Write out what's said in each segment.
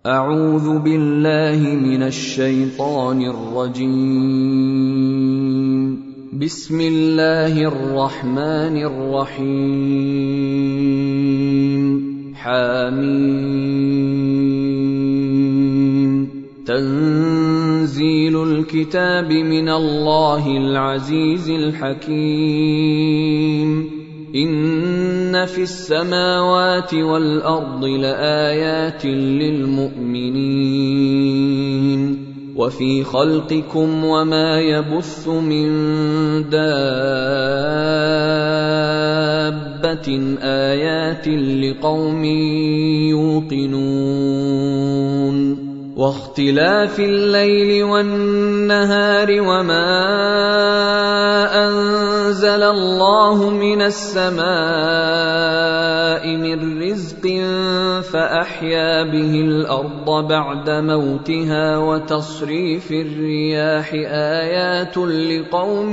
أعوذ بالله من الشيطان الرجيم. بسم الله الرحمن الرحيم. حميم. تنزيل الكتاب من الله العزيز الحكيم. إن في السماوات والأرض لآيات للمؤمنين وفي خلقكم وما يبث من دابة آيات لقوم يوقنون واختلاف الليل والنهار وما أنزل الله من السماء من رزق فأحيا به الأرض بعد موتها وتصريف الرياح آيات لقوم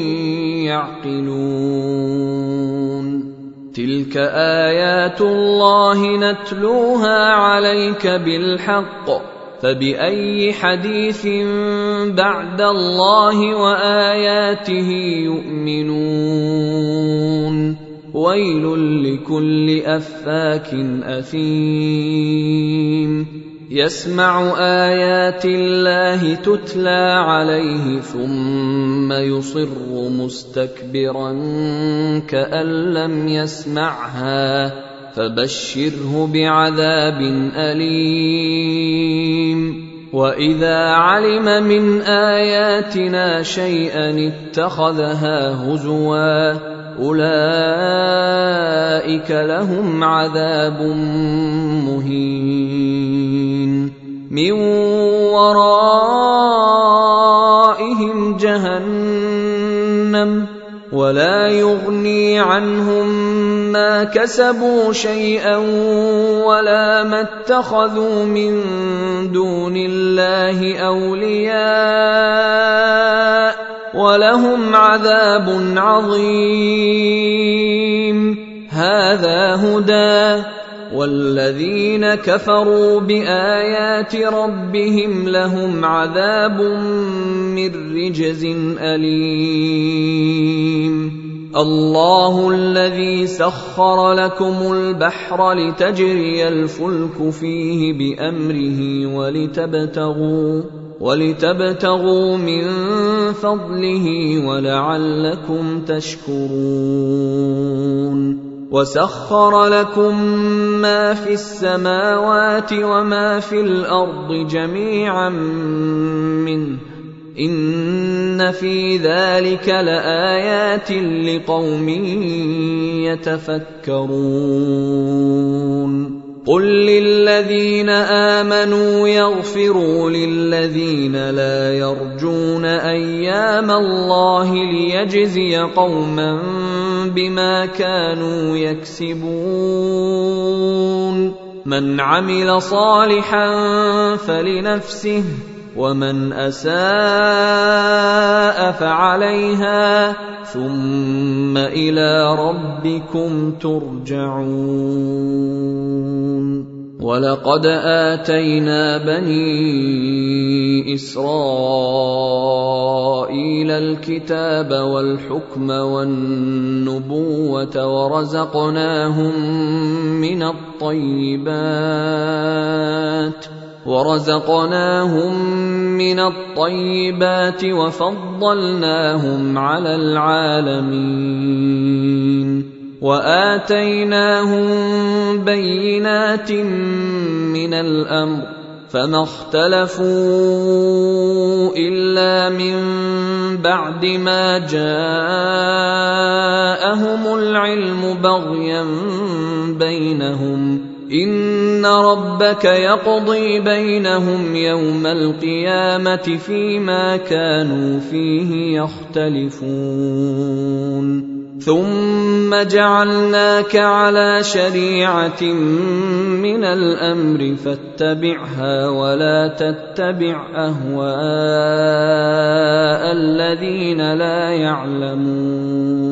يعقلون. تلك آيات الله نتلوها عليك بالحق فبأي حديث بعد الله وآياته يؤمنون. ويل لكل أفاك أثيم يسمع آيات الله تتلى عليه ثم يصر مستكبرا كأن لم يسمعها فبشره بعذاب أليم. وإذا علم من آياتنا شيئا اتخذها هزوا أولئك لهم عذاب مهين من ورائهم جهنم ولا يغني عنهم ما كسبوا شيئا ولا ما اتخذوا من دون الله أولياء ولهم عذاب عظيم. هذا هدى والذين كفروا بآيات ربهم لهم عذاب من رجز أليم. الله الذي سخر لكم البحر لتجري الفلك فيه بأمره ولتبتغوا من فضله ولعلكم تشكرون. وسخر لكم ما في السماوات وما في الأرض جميعا منه إن في ذلك لآيات لقوم يتفكرون. قل للذين آمنوا يغفروا للذين لا يرجون أيام الله ليجزي قوما بما كانوا يكسبون. من عمل صالحا فلنفسه ومن أساء فعليها ثم إلى ربكم ترجعون. ولقد آتينا بني إسرائيل الكتاب والحكم والنبوة ورزقناهم من الطيبات وفضلناهم على العالمين وآتيناهم بينات من الأمر فما اختلفوا إلا من بعد ما جاءهم العلم بغيا بينهم إن ربك يقضي بينهم يوم القيامة فيما كانوا فيه يختلفون. ثم جعلناك على شريعة من الأمر فاتبعها ولا تتبع أهواء الذين لا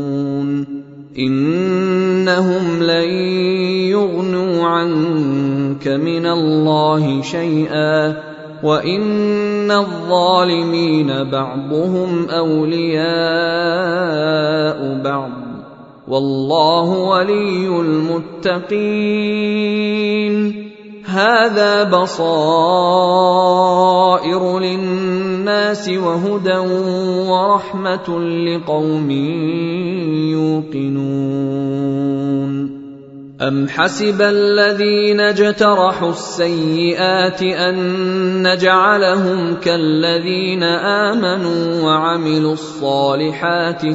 يعلمون إنهم لن يغنوا عنك يغنونك من الله شيئا وإن الظالمين بعضهم أولياء بعض والله ولي المتقين. هذا بصائر للناس وهدى ورحمة لقوم يوقنون. أم حسب الذين اجترحوا السيئات أن نجعلهم كالذين آمنوا وعملوا الصالحات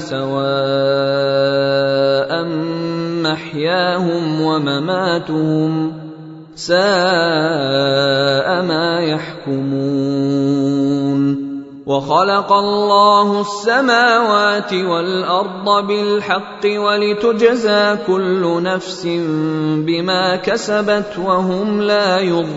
سواء محياهم ومماتهم ساء ما يحكمون. وخلق الله السماوات والأرض بالحق ولتجزى كل نفس بما كسبت وهم لا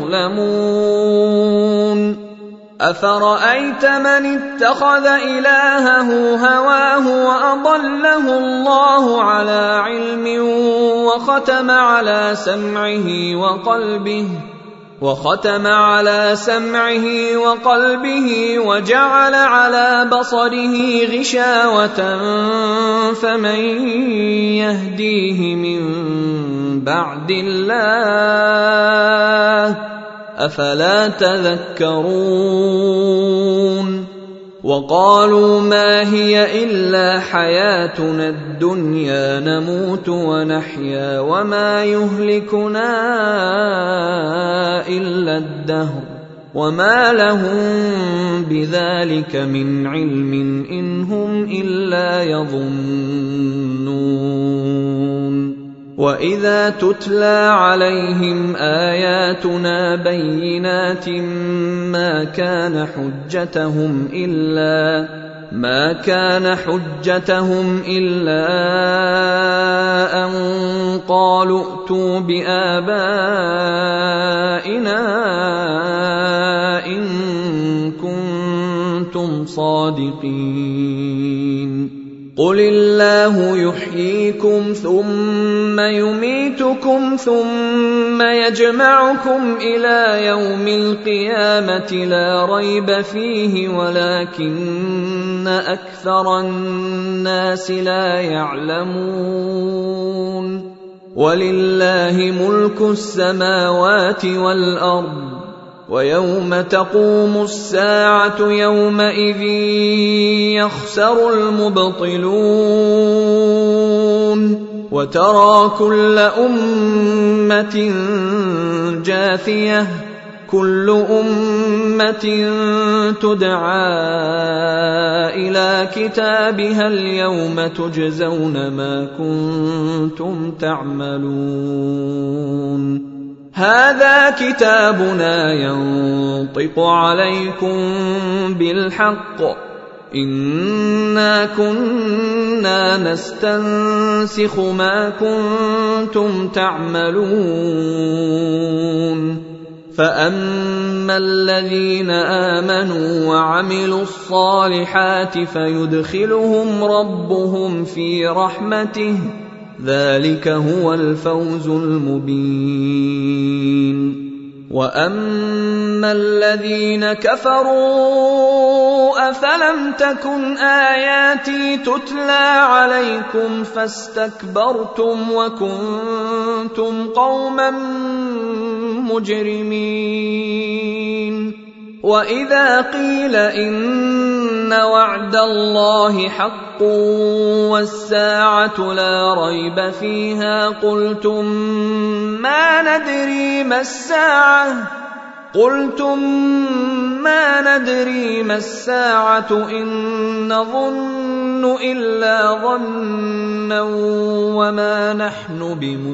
يظلمون. أفرأيت من اتخذ إلهه هواه وأضله الله على علم وختم على سمعه وقلبه وجعل على بصره غشاوة فمن يهديه من بعد الله أفلا تذكرون. وقالوا ما هي إلا حياتنا الدنيا نموت ونحيا وما يهلكنا إلا الدهر وما لهم بذلك من علم إن هم إلا يظنون. وإذا تتلى عليهم آياتنا بينات ما كان حجتهم إلا أن قالوا ائتوا بآبائنا إن كنتم صادقين. قل الله يحييكم ثم يميتكم ثم يجمعكم إلى يوم القيامة لا ريب فيه ولكن أكثر الناس لا يعلمون. ولله ملك السماوات والأرض ويوم تقوم الساعة يومئذ يخسر المبطلون. وترى كل أمة جاثية كل أمة تدعى إلى كتابها اليوم تجزون ما كنتم تعملون. هذا كتابنا ينطق عليكم بالحق إنا كنا نستنسخ ما كنتم تعملون. فأما الذين آمنوا وعملوا الصالحات فيدخلهم ربهم في رحمته ذلك هو الفوز المبين. وأما الذين كفروا أفلم تكن آياتي تتلى عليكم فاستكبرتم وكنتم قوما مجرمين. وإذا قيل إن وعد الله حق والساعة لا ريب فيها قلتم ما ندري ما الساعة إن نظن إلا ظنا وما نحن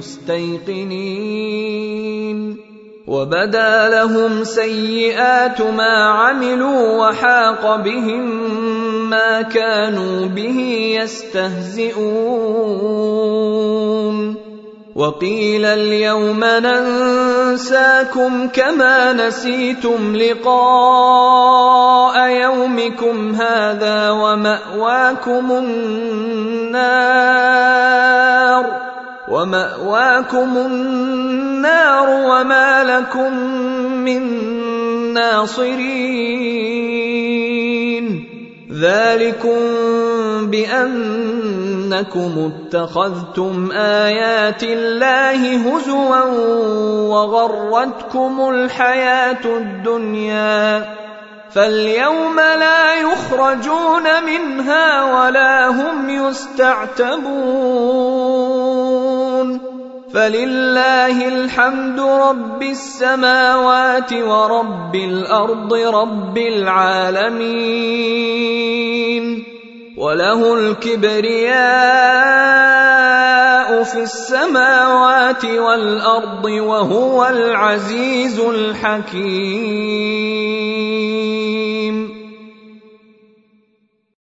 بمستيقنين. وبدا لهم سيئات ما عملوا وحاق بهم ما كانوا به يستهزئون. وقيل اليوم ننساكم كما نسيتم لقاء يومكم هذا ومأواكم النار ومأواكم النار وما لكم من ناصرين ذلكم بأنكم اتخذتم آيات الله هزوا وغرتكم الحياة الدنيا فاليوم لا يخرجون منها ولا هم يستعتبون فلله الحمد رب السماوات ورب الأرض رب العالمين وله الكبرياء في السماوات والأرض وهو العزيز الحكيم.